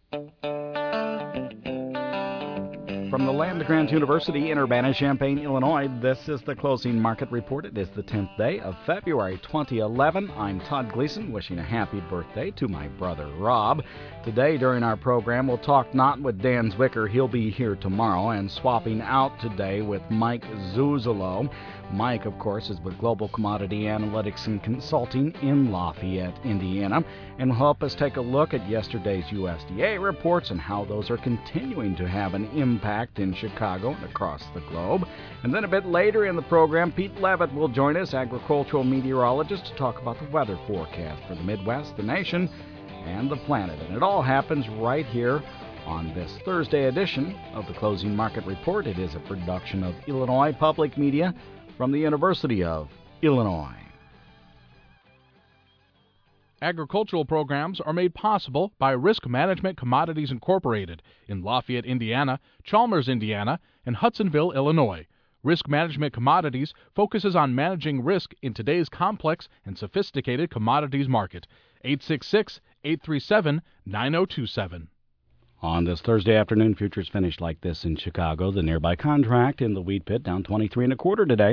From the land-grant University in Urbana-Champaign, Illinois, this is the Closing Market Report. It is the 10th day of February 2011. I'm Todd Gleason, wishing a happy birthday to my brother Rob. Today, during our program, we'll talk not with Dan Zwicker. He'll be here tomorrow, and swapping out today with Mike Zuzolo. Mike, of course, is with Global Commodity Analytics and Consulting in Lafayette, Indiana, and will help us take a look at yesterday's USDA reports and how those are continuing to have an impact in Chicago and across the globe. And then a bit later in the program, Pete Levitt will join us, agricultural meteorologist, to talk about the weather forecast for the Midwest, the nation, and the planet. And it all happens right here on this Thursday edition of the Closing Market Report. It is a production of Illinois Public Media from the University of Illinois. Agricultural programs are made possible by Risk Management Commodities Incorporated in Lafayette, Indiana, Chalmers, Indiana, and Hudsonville, Illinois. Risk Management Commodities focuses on managing risk in today's complex and sophisticated commodities market. 866-837-9027. On this Thursday afternoon, futures finished like this in Chicago. The nearby contract in the wheat pit down 23 1/4 today,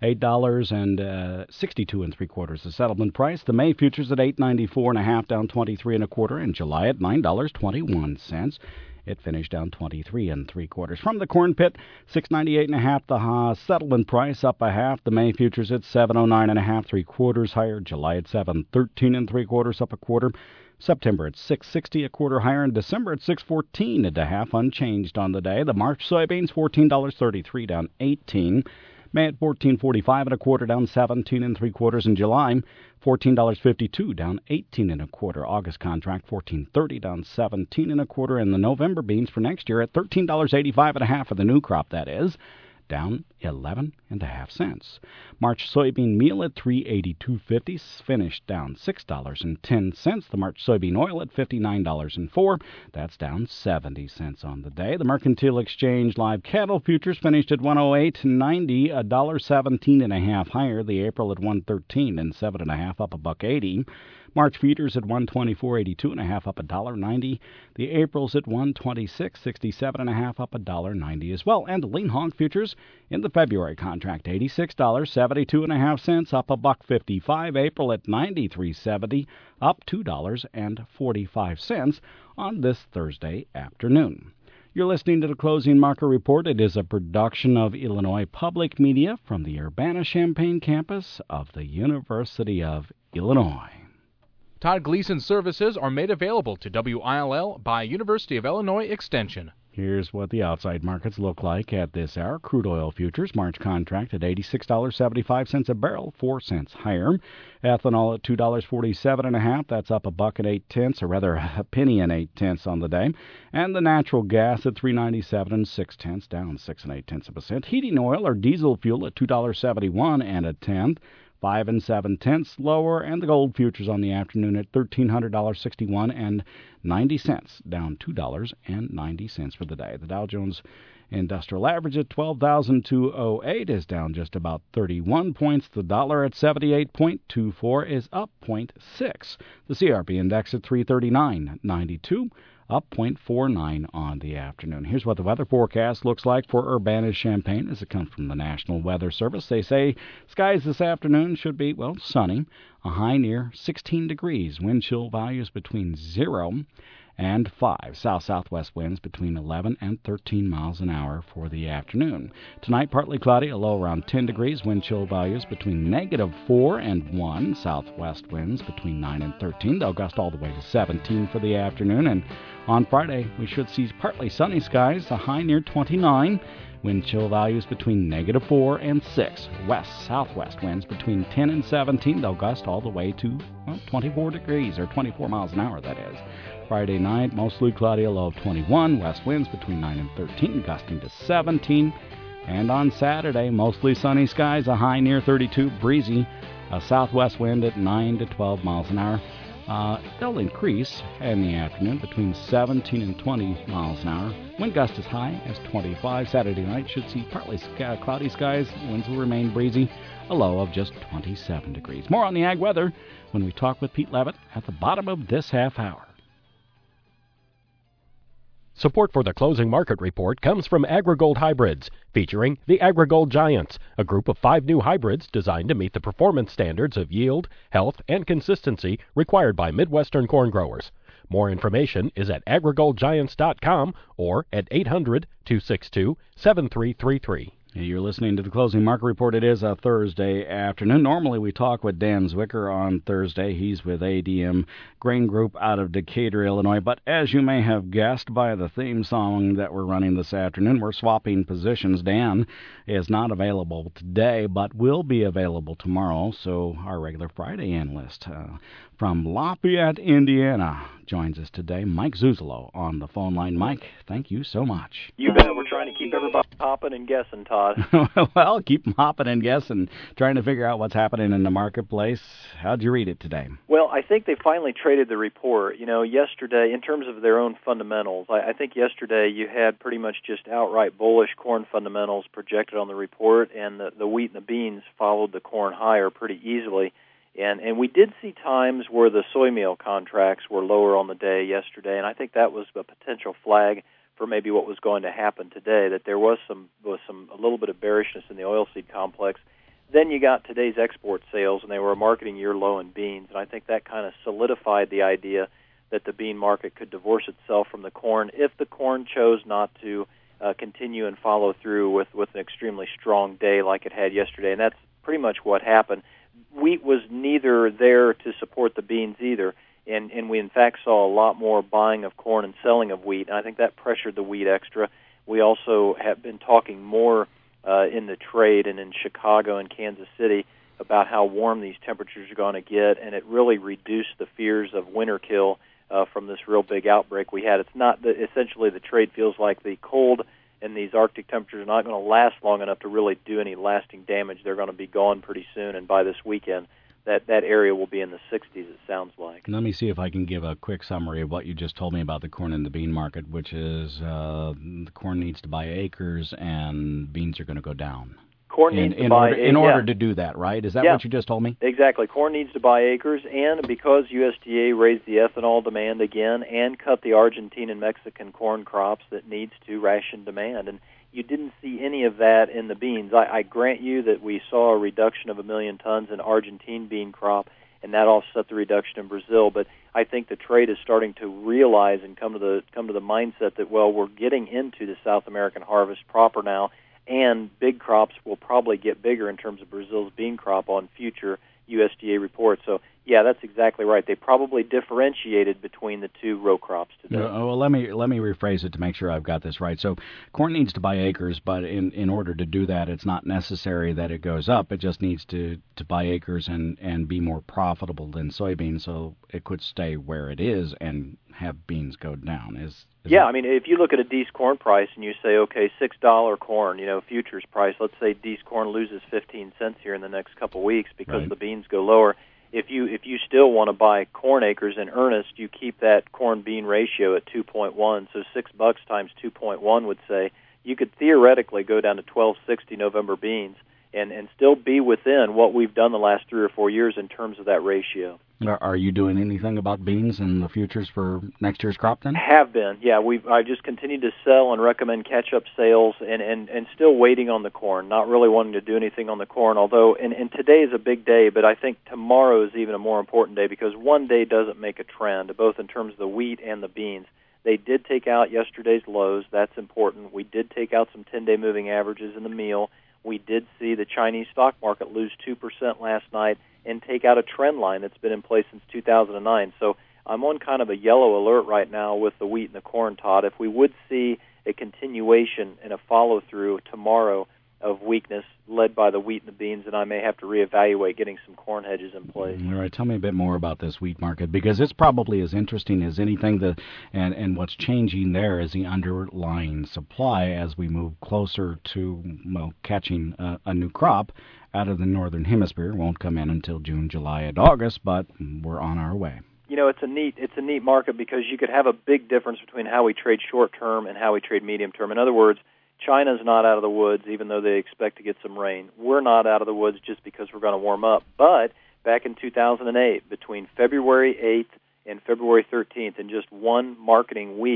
$8.62 3/4 the settlement price. The May futures at 8.94 1/2 down 23 1/4, and July at $9.21. It finished down 23 3/4. From the corn pit, 6.98 1/2 the settlement price, up 1/2. The May futures at 7.09 1/2 3/4 higher. July at 7.13 3/4 up 1/4. September at 6.60 1/4 higher, and December at 6.14 1/2 unchanged on the day. The March soybeans $14.33 down 18. May at 14.45 1/4 down 17 3/4, and July $14.52 down 18 1/4. August contract 14.30 down 17 1/4, and the November beans for next year at $13.85 1/2 for the new crop, that is, down 11 1/2 cents. March soybean meal at $3.8250, finished down $6.10. The March soybean oil at $59.04, that's down 70 cents on the day. The Mercantile Exchange live cattle futures finished at 108.90, $1.17 1/2 higher. The April at 113 7 1/2, up $1.80. March feeders at 124.82 1/2, up $1.90. The Aprils at 126.67 1/2, up $1.90 as well. And the lean hog futures in the February contract, $86.72 1/2, up $1.55. April at 93.70, up $2.45 on this Thursday afternoon. You're listening to the Closing Market Report. It is a production of Illinois Public Media from the Urbana-Champaign campus of the University of Illinois. Todd Gleason services are made available to WILL by University of Illinois Extension. Here's what the outside markets look like at this hour. Crude oil futures, March contract at $86.75 a barrel, 4 cents higher. Ethanol at $2.47 1/2, that's up $1.08, or rather a penny and 8 on the day. And the natural gas at $3.97 6 down 6 8%. Heating oil or diesel fuel at $2.71 1/10. 5 7 lower, and the gold futures on the afternoon at $1,300.61 down $2.90 for the day. The Dow Jones Industrial Average at 12,208 is down just about 31 points. The dollar at 78.24 is up 0.6. The CRP index at 339.92. Up 0.49 on the afternoon. Here's what the weather forecast looks like for Urbana-Champaign as it comes from the National Weather Service. They say skies this afternoon should be, well, sunny, a high near 16 degrees, wind chill values between 0 and 5. South-southwest winds between 11 and 13 miles an hour for the afternoon. Tonight, partly cloudy, a low around 10 degrees, wind chill values between -4 and 1. Southwest winds between 9 and 13. They'll gust all the way to 17 for the afternoon. And on Friday, we should see partly sunny skies, a high near 29. Wind chill values between -4 and 6. West-southwest winds between 10 and 17. They'll gust all the way to 24 degrees, or 24 miles an hour, that is. Friday night, mostly cloudy, a low of 21. West winds between 9 and 13, gusting to 17. And on Saturday, mostly sunny skies, a high near 32, breezy, a southwest wind at 9 to 12 miles an hour. They'll increase in the afternoon between 17 and 20 miles an hour. Wind gust as high as 25. Saturday night should see partly cloudy skies. Winds will remain breezy, a low of just 27 degrees. More on the ag weather when we talk with Pete Levitt at the bottom of this half hour. Support for the Closing Market Report comes from AgriGold Hybrids, featuring the AgriGold Giants, a group of 5 new hybrids designed to meet the performance standards of yield, health, and consistency required by Midwestern corn growers. More information is at agrigoldgiants.com or at 800-262-7333. You're listening to the Closing Market Report. It is a Thursday afternoon. Normally we talk with Dan Zwicker on Thursday. He's with ADM Grain Group out of Decatur, Illinois. But as you may have guessed by the theme song that we're running this afternoon, we're swapping positions. Dan is not available today, but will be available tomorrow. So our regular Friday analyst from Lafayette, Indiana, joins us today. Mike Zuzolo on the phone line. Mike, thank you so much. You bet. We're trying to keep everybody hopping and guessing, Todd. Well, keep them hopping and guessing, trying to figure out what's happening in the marketplace. How'd you read it today? Well, I think they finally traded the report. You know, yesterday, in terms of their own fundamentals, I think yesterday you had pretty much just outright bullish corn fundamentals projected on the report, and the wheat and the beans followed the corn higher pretty easily. And we did see times where the soy meal contracts were lower on the day yesterday, and I think that was a potential flag for maybe what was going to happen today, that there was a little bit of bearishness in the oilseed complex. Then you got today's export sales, and they were a marketing year low in beans, and I think that kind of solidified the idea that the bean market could divorce itself from the corn if the corn chose not to continue and follow through with an extremely strong day like it had yesterday, and that's pretty much what happened. Wheat was neither there to support the beans either, and we in fact saw a lot more buying of corn and selling of wheat, and I think that pressured the wheat extra. We also have been talking more in the trade and in Chicago and Kansas City about how warm these temperatures are going to get, and it really reduced the fears of winter kill from this real big outbreak we had. It's not essentially the trade feels like the cold and these Arctic temperatures are not going to last long enough to really do any lasting damage. They're going to be gone pretty soon, and by this weekend, that area will be in the 60s, it sounds like. Let me see if I can give a quick summary of what you just told me about the corn and the bean market, which is the corn needs to buy acres and beans are going to go down. Corn needs to buy in order to do that, right? Is that what you just told me? Exactly. Corn needs to buy acres, and because USDA raised the ethanol demand again and cut the Argentine and Mexican corn crops, that needs to ration demand. And you didn't see any of that in the beans. I grant you that we saw a reduction of 1 million tons in Argentine bean crop, and that offset the reduction in Brazil. But I think the trade is starting to realize and come to the mindset that, well, we're getting into the South American harvest proper now, and big crops will probably get bigger in terms of Brazil's bean crop on future USDA reports. So, yeah, that's exactly right. They probably differentiated between the two row crops today. Well, let me rephrase it to make sure I've got this right. So corn needs to buy acres, but in order to do that, it's not necessary that it goes up. It just needs to buy acres and be more profitable than soybeans, so it could stay where it is and have beans go down. I mean, if you look at a Dees corn price and you say, okay, $6 corn, futures price, let's say Dees corn loses 15 cents here in the next couple of weeks because the beans go lower. If you still want to buy corn acres in earnest, you keep that corn-bean ratio at 2.1. So $6 times 2.1 would say you could theoretically go down to 12.60 November beans and still be within what we've done the last 3 or 4 years in terms of that ratio. Are you doing anything about beans and the futures for next year's crop then? Have been, yeah. I just continue to sell and recommend catch-up sales and still waiting on the corn, not really wanting to do anything on the corn, although, and today is a big day, but I think tomorrow is even a more important day because one day doesn't make a trend, both in terms of the wheat and the beans. They did take out yesterday's lows. That's important. We did take out some 10-day moving averages in the meal. We did see the Chinese stock market lose 2% last night and take out a trend line that's been in place since 2009. So I'm on kind of a yellow alert right now with the wheat and the corn, Todd. If we would see a continuation and a follow-through tomorrow of weakness led by the wheat and the beans, and I may have to reevaluate getting some corn hedges in place. All right, tell me a bit more about this wheat market, because it's probably as interesting as anything, and what's changing there is the underlying supply as we move closer to, catching a new crop out of the northern hemisphere. Won't come in until June, July, and August, but we're on our way. It's a neat market because you could have a big difference between how we trade short term and how we trade medium term. In other words, China's not out of the woods, even though they expect to get some rain. We're not out of the woods just because we're going to warm up. But back in 2008, between February 8th and February 13th, in just one marketing week,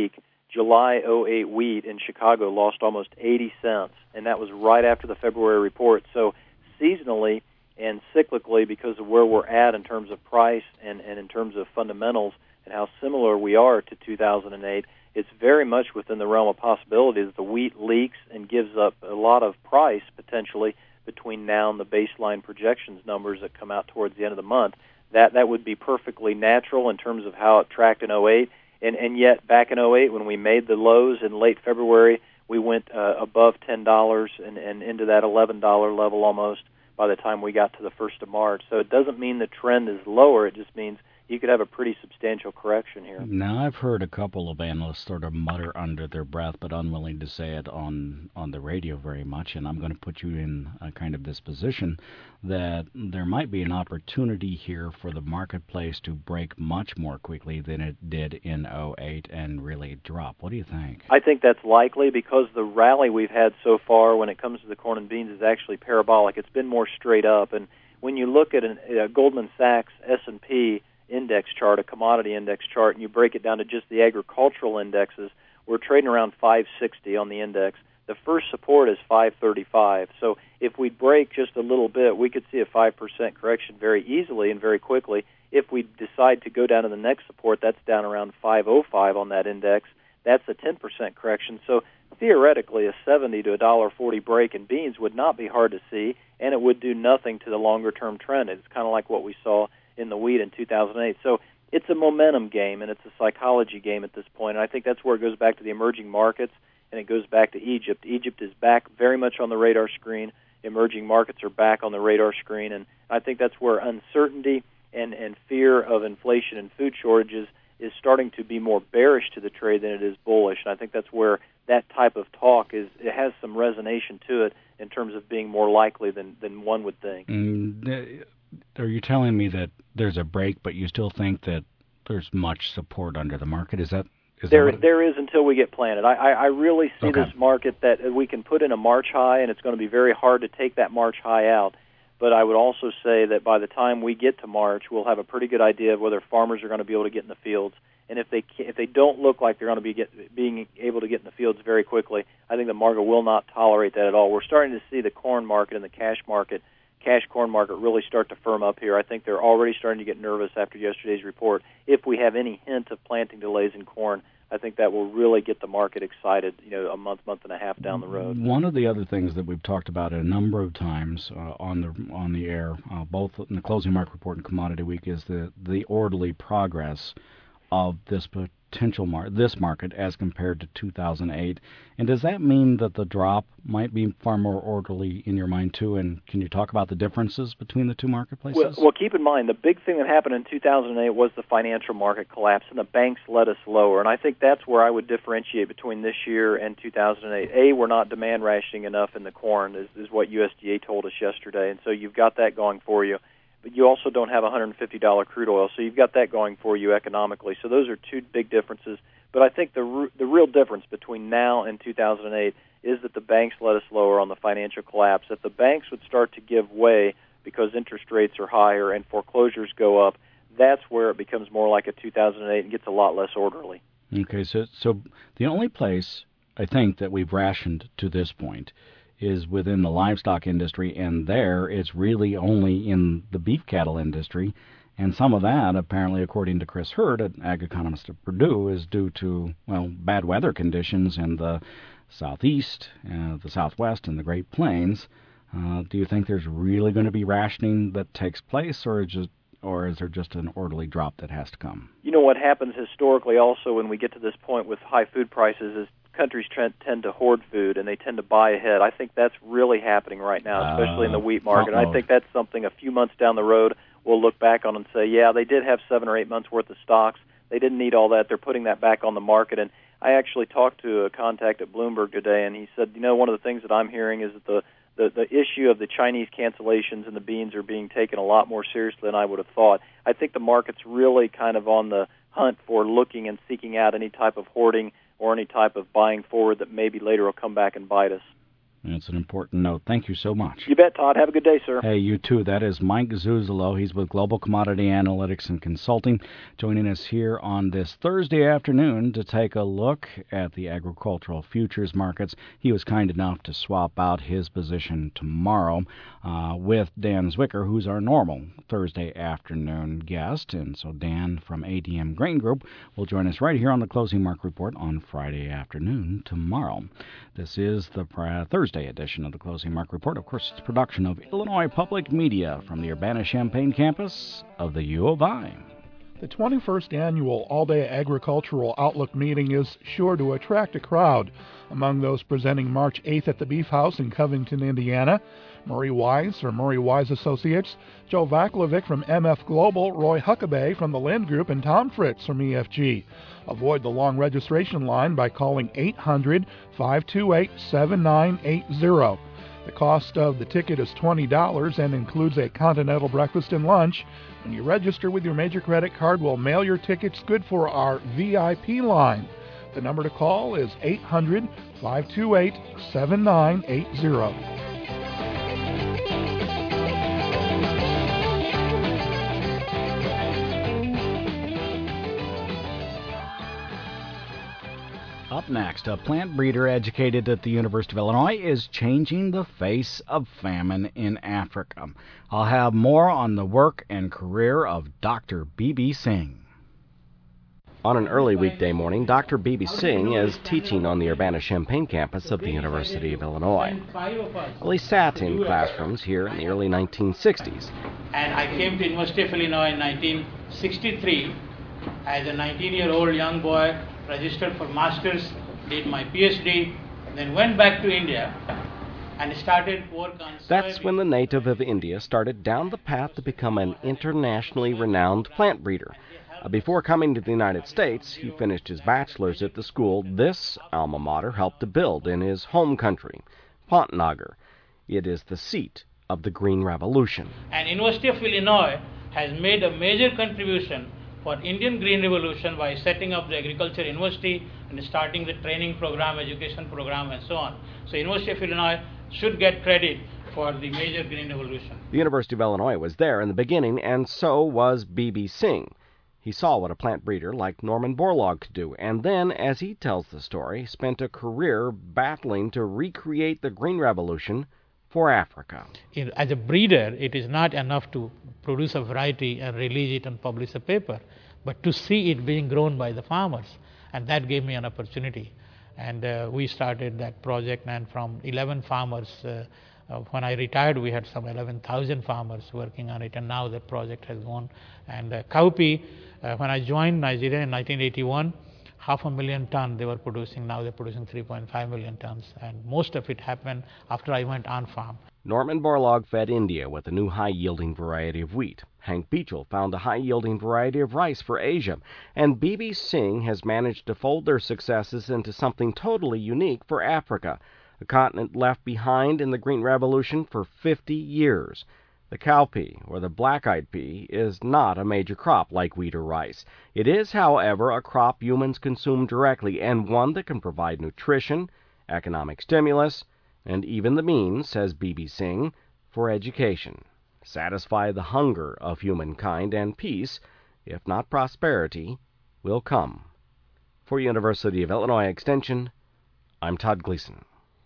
July '08 wheat in Chicago lost almost 80 cents, and that was right after the February report. So seasonally and cyclically, because of where we're at in terms of price and in terms of fundamentals and how similar we are to 2008, it's very much within the realm of possibility that the wheat leaks and gives up a lot of price potentially between now and the baseline projections numbers that come out towards the end of the month. That would be perfectly natural in terms of how it tracked in '08. And yet, back in '08, when we made the lows in late February, we went above $10 and into that $11 level almost by the time we got to the 1st of March. So it doesn't mean the trend is lower. It just means you could have a pretty substantial correction here. Now, I've heard a couple of analysts sort of mutter under their breath, but unwilling to say it on the radio very much, and I'm going to put you in a kind of this position that there might be an opportunity here for the marketplace to break much more quickly than it did in '08 and really drop. What do you think? I think that's likely because the rally we've had so far when it comes to the corn and beans is actually parabolic. It's been more straight up, and when you look at a Goldman Sachs S&P index chart, a commodity index chart, and you break it down to just the agricultural indexes, we're trading around 560 on the index. The first support is 535. So if we break just a little bit, we could see a 5% correction very easily and very quickly. If we decide to go down to the next support, that's down around 505 on that index. That's a 10% correction. So theoretically, a 70 to $1.40 break in beans would not be hard to see, and it would do nothing to the longer-term trend. It's kind of like what we saw in the wheat in 2008. So it's a momentum game, and it's a psychology game at this point. And I think that's where it goes back to the emerging markets, and it goes back to Egypt. Egypt is back very much on the radar screen. Emerging markets are back on the radar screen, and I think that's where uncertainty and fear of inflation and food shortages is starting to be more bearish to the trade than it is bullish. And I think that's where that type of talk it has some resonation to it in terms of being more likely than one would think. Are you telling me that there's a break, but you still think that there's much support under the market? Is that there is until we get planted. I really see this market that we can put in a March high, and it's going to be very hard to take that March high out. But I would also say that by the time we get to March, we'll have a pretty good idea of whether farmers are going to be able to get in the fields. And if they don't look like they're going to be being able to get in the fields very quickly, I think the market will not tolerate that at all. We're starting to see the corn market and the cash corn market really start to firm up here. I think they're already starting to get nervous after yesterday's report. If we have any hint of planting delays in corn, I think that will really get the market excited, a month and a half down the road. One of the other things that we've talked about a number of times on the air, both in the Closing Market Report and Commodity Week, is the orderly progress of this this market as compared to 2008. And does that mean that the drop might be far more orderly in your mind too? And can you talk about the differences between the two marketplaces? Well, keep in mind the big thing that happened in 2008 was the financial market collapse, and the banks led us lower. And I think that's where I would differentiate between this year and 2008. We're not demand rationing enough in the corn, is what USDA told us yesterday, and so you've got that going for you. But you also don't have $150 crude oil, so you've got that going for you economically. So those are two big differences. But I think the real difference between now and 2008 is that the banks let us lower on the financial collapse. If the banks would start to give way because interest rates are higher and foreclosures go up, that's where it becomes more like a 2008 and gets a lot less orderly. Okay, so the only place I think that we've rationed to this point is within the livestock industry, and there it's really only in the beef cattle industry. And some of that, apparently, according to Chris Hurd, an ag economist at Purdue, is due to, bad weather conditions in the southeast, the southwest, and the Great Plains. Do you think there's really going to be rationing that takes place, or is there just an orderly drop that has to come? What happens historically also when we get to this point with high food prices is countries tend to hoard food, and they tend to buy ahead. I think that's really happening right now, especially in the wheat market. I think that's something a few months down the road we'll look back on and say, yeah, they did have 7 or 8 months' worth of stocks. They didn't need all that. They're putting that back on the market. And I actually talked to a contact at Bloomberg today, and he said, one of the things that I'm hearing is that the issue of the Chinese cancellations and the beans are being taken a lot more seriously than I would have thought. I think the market's really kind of on the hunt for looking and seeking out any type of hoarding or any type of buying forward that maybe later will come back and bite us. It's an important note. Thank you so much. You bet, Todd. Have a good day, sir. Hey, you too. That is Mike Zuzolo. He's with Global Commodity Analytics and Consulting, joining us here on this Thursday afternoon to take a look at the agricultural futures markets. He was kind enough to swap out his position tomorrow with Dan Zwicker, who's our normal Thursday afternoon guest. And so Dan from ADM Grain Group will join us right here on the Closing Market Report on Friday afternoon tomorrow. This is the Thursday edition of the Closing Market Report. Of course, it's a production of Illinois Public Media from the Urbana-Champaign campus of the U of I. The 21st annual All-Day Agricultural Outlook meeting is sure to attract a crowd. Among those presenting March 8th at the Beef House in Covington, Indiana, Murray Wise from Murray Wise Associates, Joe Vaklovic from MF Global, Roy Huckabee from the Lind Group, and Tom Fritz from EFG. Avoid the long registration line by calling 800-528-7980. The cost of the ticket is $20 and includes a continental breakfast and lunch. When you register with your major credit card, we'll mail your tickets good for our VIP line. The number to call is 800-528-7980. Up next, a plant breeder educated at the University of Illinois is changing the face of famine in Africa. I'll have more on the work and career of Dr. B.B. Singh. On an early weekday morning, Dr. B.B. Singh is teaching on the Urbana-Champaign campus of the University of Illinois. Well, he sat in classrooms here in the early 1960s. And I came to University of Illinois in 1963 as a 19-year-old young boy, registered for master's, did my PhD, then went back to India and started work on soybean. That's when the native of India started down the path to become an internationally renowned plant breeder. Before coming to the United States, he finished his bachelor's at the school this alma mater helped to build in his home country, Pantnagar. It is the seat of the Green Revolution. And University of Illinois has made a major contribution for Indian Green Revolution by setting up the Agriculture University and starting the training program, education program, and so on. So University of Illinois should get credit for the major Green Revolution. The University of Illinois was there in the beginning, and so was B.B. Singh. He saw what a plant breeder like Norman Borlaug could do, and then, as he tells the story, spent a career battling to recreate the Green Revolution for Africa. As a breeder, it is not enough to produce a variety and release it and publish a paper, but to see it being grown by the farmers. And that gave me an opportunity. And we started that project, and from 11 farmers, when I retired, we had some 11,000 farmers working on it, and now the project has gone. And Cowpea, when I joined Nigeria in 1981, 500,000 tons they were producing. Now they're producing 3.5 million tons, and most of it happened after I went on farm. Norman Borlaug fed India with a new high-yielding variety of wheat. Hank Beechel found a high-yielding variety of rice for Asia, and B.B. Singh has managed to fold their successes into something totally unique for Africa, a continent left behind in the Green Revolution for 50 years. The cowpea, or the black-eyed pea, is not a major crop like wheat or rice. It is, however, a crop humans consume directly, and one that can provide nutrition, economic stimulus, and even the means, says B.B. Singh, for education. Satisfy the hunger of humankind, and peace, if not prosperity, will come. For University of Illinois Extension, I'm Todd Gleason.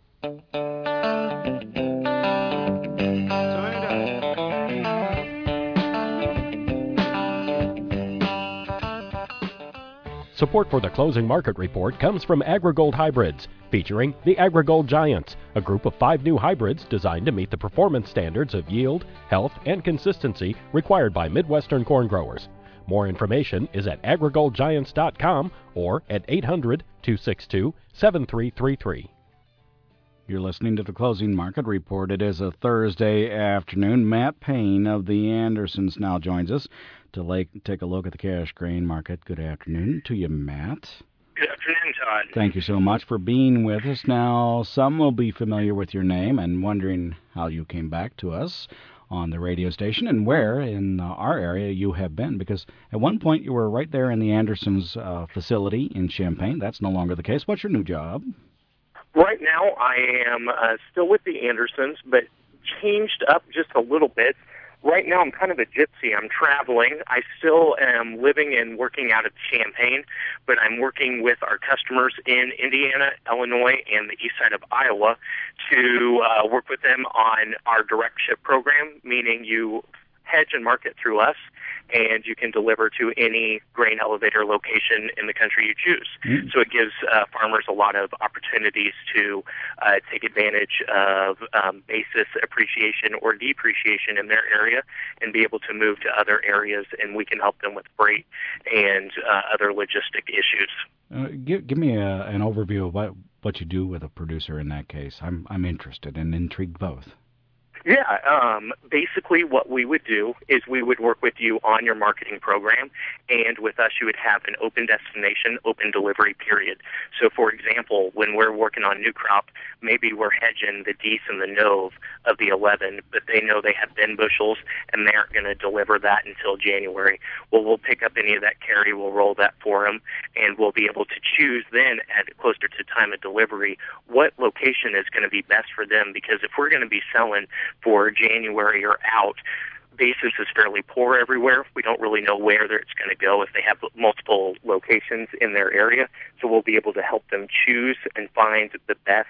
Support for the Closing Market Report comes from AgriGold Hybrids, featuring the AgriGold Giants, a group of 5 new hybrids designed to meet the performance standards of yield, health, and consistency required by Midwestern corn growers. More information is at agrigoldgiants.com or at 800-262-7333. You're listening to the Closing Market Report. It is a Thursday afternoon. Matt Payne of the Andersons now joins us to take a look at the cash grain market. Good afternoon to you, Matt. Good afternoon, Todd. Thank you so much for being with us. Now, some will be familiar with your name and wondering how you came back to us on the radio station and where in our area you have been, because at one point you were right there in the Andersons facility in Champaign. That's no longer the case. What's your new job? Right now, I am still with the Andersons, but changed up just a little bit. Right now, I'm kind of a gypsy. I'm traveling. I still am living and working out of Champaign, but I'm working with our customers in Indiana, Illinois, and the east side of Iowa to work with them on our direct ship program, meaning you hedge and market through us, and you can deliver to any grain elevator location in the country you choose. So it gives farmers a lot of opportunities to take advantage of basis appreciation or depreciation in their area and be able to move to other areas, and we can help them with freight and other logistic issues. Give me an overview of what you do with a producer in that case. I'm interested and intrigued both. Yeah, basically what we would do is we would work with you on your marketing program, and with us you would have an open destination, open delivery period. So, for example, when we're working on new crop, maybe we're hedging the Dees and the Nove of the 11, but they know they have bin bushels, and they aren't going to deliver that until January. Well, we'll pick up any of that carry, we'll roll that for them, and we'll be able to choose then at closer to time of delivery what location is going to be best for them, because if we're going to be selling for January or out, basis is fairly poor everywhere. We don't really know where it's going to go if they have multiple locations in their area. So we'll be able to help them choose and find the best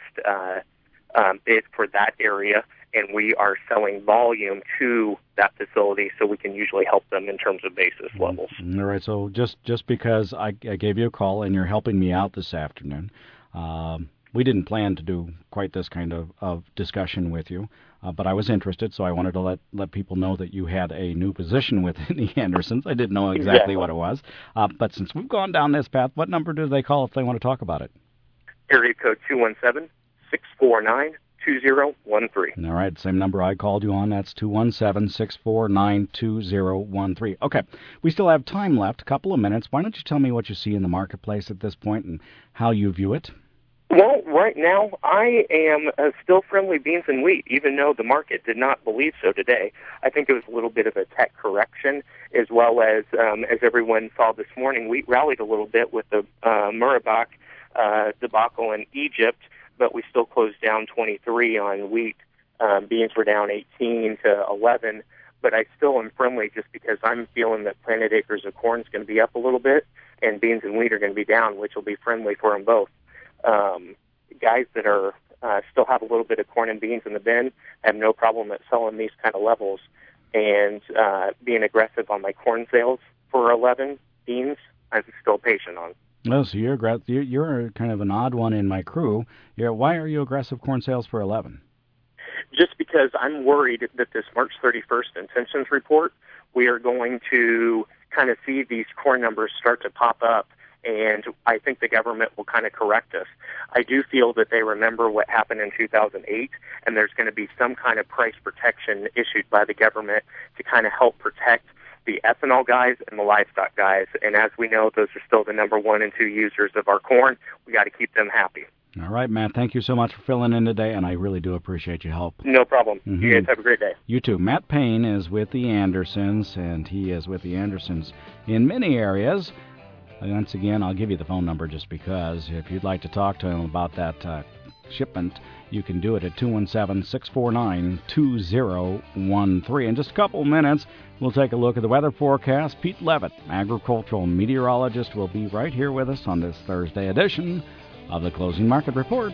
bid for that area. And we are selling volume to that facility, so we can usually help them in terms of basis levels. All right. So just because I gave you a call and you're helping me out this afternoon, we didn't plan to do quite this kind of discussion with you, but I was interested, so I wanted to let people know that you had a new position within the Andersons. I didn't know exactly what it was, but since we've gone down this path, what number do they call if they want to talk about it? Area code 217-649-2013. All right, same number I called you on. That's 217-649-2013. Okay, we still have time left, a couple of minutes. Why don't you tell me what you see in the marketplace at this point and how you view it? Well, right now, I am still friendly beans and wheat, even though the market did not believe so today. I think it was a little bit of a tech correction, as well as everyone saw this morning, wheat rallied a little bit with the Murabak debacle in Egypt, but we still closed down 23 on wheat. Beans were down 18 to 11, but I still am friendly just because I'm feeling that planted acres of corn is going to be up a little bit, and beans and wheat are going to be down, which will be friendly for them both. Guys that are still have a little bit of corn and beans in the bin have no problem at selling these kind of levels, and being aggressive on my corn sales for 11 beans, I'm still patient on. Oh, so you're kind of an odd one in my crew. Why are you aggressive corn sales for 11? Just because I'm worried that this March 31st intentions report, we are going to kind of see these corn numbers start to pop up, and I think the government will kind of correct us. I do feel that they remember what happened in 2008, and there's going to be some kind of price protection issued by the government to kind of help protect the ethanol guys and the livestock guys. And as we know, those are still the number 1 and 2 users of our corn. We got to keep them happy. All right, Matt, thank you so much for filling in today, and I really do appreciate your help. No problem. Mm-hmm. You guys have a great day. You too. Matt Payne is with the Andersons, and he is with the Andersons in many areas. Once again, I'll give you the phone number just because. If you'd like to talk to him about that shipment, you can do it at 217-649-2013. In just a couple minutes, we'll take a look at the weather forecast. Pete Levitt, agricultural meteorologist, will be right here with us on this Thursday edition of the Closing Market Report.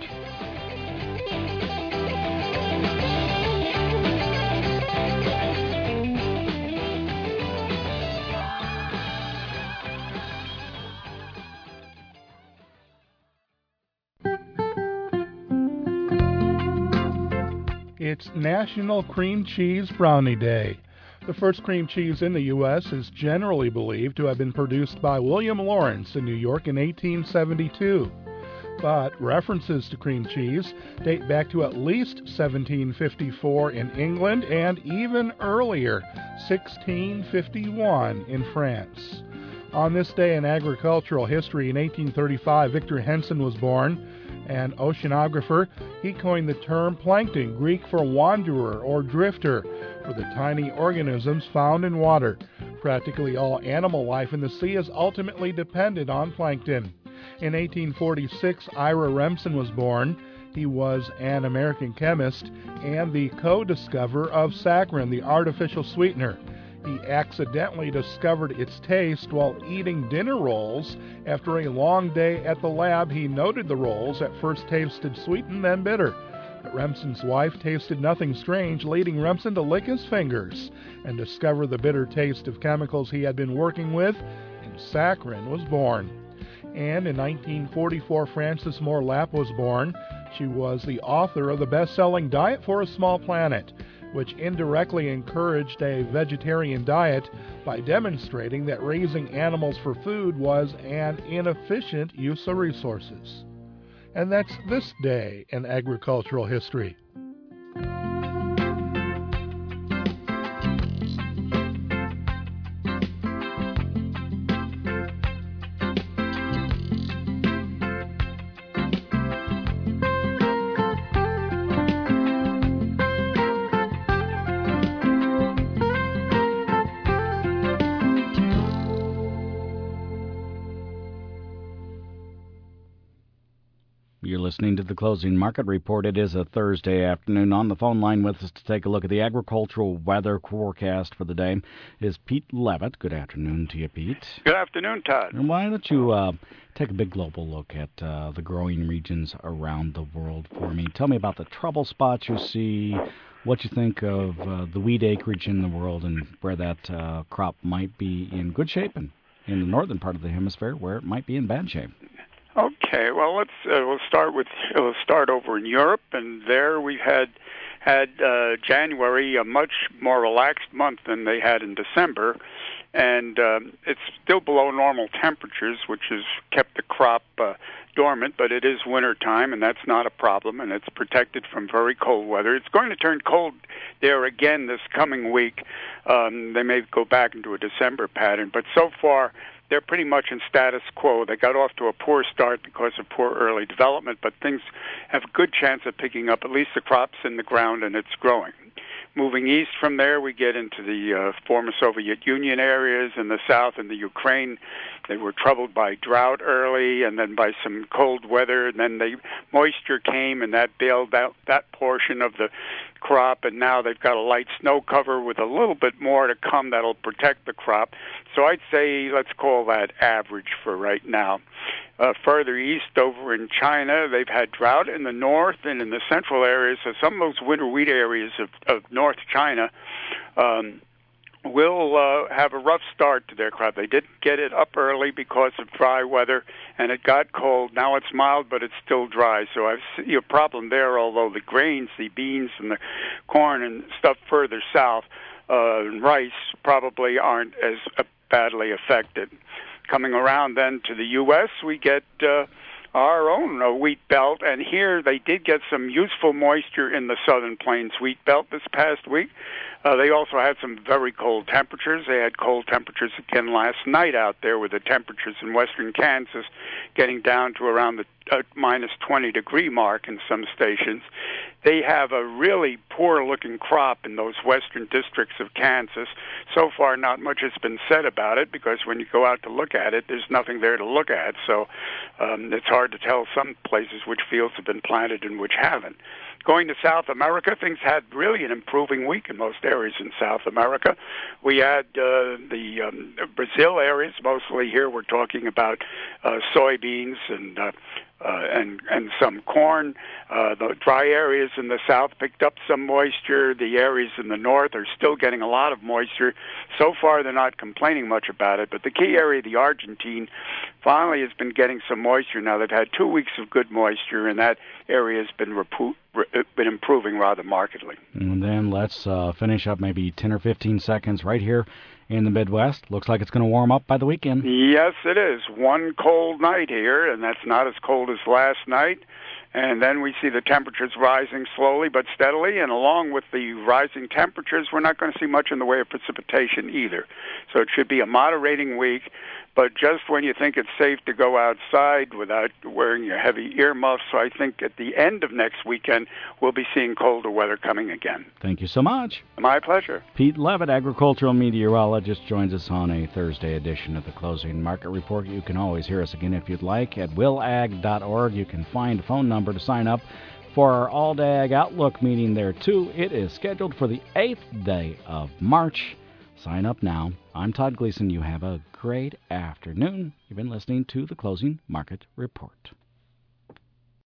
It's National Cream Cheese Brownie Day. The first cream cheese in the U.S. is generally believed to have been produced by William Lawrence in New York in 1872. But references to cream cheese date back to at least 1754 in England and even earlier, 1651 in France. On this day in agricultural history in 1835, Victor Henson was born. An oceanographer, he coined the term plankton, Greek for wanderer or drifter, for the tiny organisms found in water. Practically all animal life in the sea is ultimately dependent on plankton. In 1846, Ira Remsen was born. He was an American chemist and the co-discoverer of saccharin, the artificial sweetener. He accidentally discovered its taste while eating dinner rolls. After a long day at the lab, he noted the rolls at first tasted sweet and then bitter. But Remsen's wife tasted nothing strange, leading Remsen to lick his fingers and discover the bitter taste of chemicals he had been working with, and saccharin was born. And in 1944, Frances Moore Lapp was born. She was the author of the best-selling Diet for a Small Planet, which indirectly encouraged a vegetarian diet by demonstrating that raising animals for food was an inefficient use of resources. And that's this day in agricultural history. You're listening to the Closing Market Report. It is a Thursday afternoon. On the phone line with us to take a look at the agricultural weather forecast for the day is Pete Levitt. Good afternoon to you, Pete. Good afternoon, Todd. And why don't you take a big global look at the growing regions around the world for me? Tell me about the trouble spots you see, what you think of the wheat acreage in the world, and where that crop might be in good shape, and in the northern part of the hemisphere where it might be in bad shape. Okay, well, we'll start over in Europe, and there we had January, a much more relaxed month than they had in December, and it's still below normal temperatures, which has kept the crop dormant, but it is winter time, and that's not a problem, and it's protected from very cold weather. It's going to turn cold there again this coming week. They may go back into a December pattern, but so far they're pretty much in status quo. They got off to a poor start because of poor early development, but things have a good chance of picking up. At least the crop's in the ground and it's growing. Moving east from there, we get into the former Soviet Union areas in the south and the Ukraine. They were troubled by drought early and then by some cold weather, and then the moisture came and that bailed out that portion of the crop, and now they've got a light snow cover with a little bit more to come that'll protect the crop. So I'd say let's call that average for right now. Further east over in China, they've had drought in the north and in the central areas, so some of those winter wheat areas of North China will have a rough start to their crop. They didn't get it up early because of dry weather, and it got cold. Now it's mild, but it's still dry. So I see a problem there, although the grains, the beans and the corn and stuff further south, and rice probably aren't as badly affected. Coming around then to the U.S., we get our own wheat belt, and here they did get some useful moisture in the Southern Plains wheat belt this past week. They also had some very cold temperatures. They had cold temperatures again last night out there, with the temperatures in western Kansas getting down to around the minus 20-degree mark in some stations. They have a really poor-looking crop in those western districts of Kansas. So far, not much has been said about it, because when you go out to look at it, there's nothing there to look at. So it's hard to tell some places which fields have been planted and which haven't. Going to South America, things had really an improving week in most areas in South America. We had the Brazil areas, mostly here we're talking about soybeans and some corn. The dry areas in the south picked up some moisture. The areas in the north are still getting a lot of moisture. So far, they're not complaining much about it. But the key area, the Argentine, finally has been getting some moisture. Now, they've had 2 weeks of good moisture, and that area has been improving rather markedly. And then let's finish up maybe 10 or 15 seconds right here in the Midwest. Looks like it's going to warm up by the weekend. Yes, it is. One cold night here, and that's not as cold as last night. And then we see the temperatures rising slowly but steadily, and along with the rising temperatures, we're not going to see much in the way of precipitation either. So it should be a moderating week, but just when you think it's safe to go outside without wearing your heavy earmuffs. So I think at the end of next weekend, we'll be seeing colder weather coming again. Thank you so much. My pleasure. Pete Levitt, agricultural meteorologist, joins us on a Thursday edition of the Closing Market Report. You can always hear us again if you'd like at willag.org. You can find a phone number to sign up for our All-Day Ag Outlook meeting there, too. It is scheduled for the 8th day of March. Sign up now. I'm Todd Gleason. You have a great afternoon. You've been listening to the Closing Market Report.